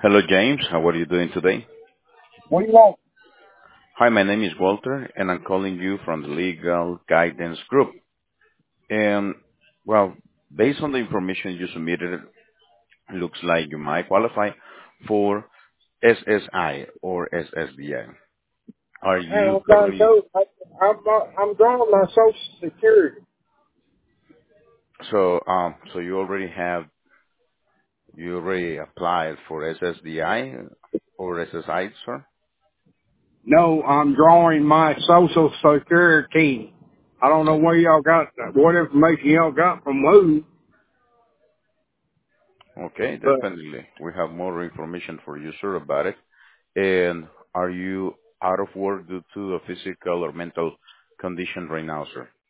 Hello, James. How are you doing today? What do you want? Hi, my name is Walter, and I'm calling you from the Legal Guidance Group. And, well, based on the information you submitted, it looks like you might qualify for SSI or SSDI. Are Hey, you I'm trying to currently, tell I'm drawing my Social Security. so you already applied for SSDI or SSI, sir? No, I'm drawing my Social Security. I don't know where y'all got what information y'all got from who, Okay, but definitely. We have more information for you, sir, about it. And are you out of work due to a physical or mental condition right now, sir?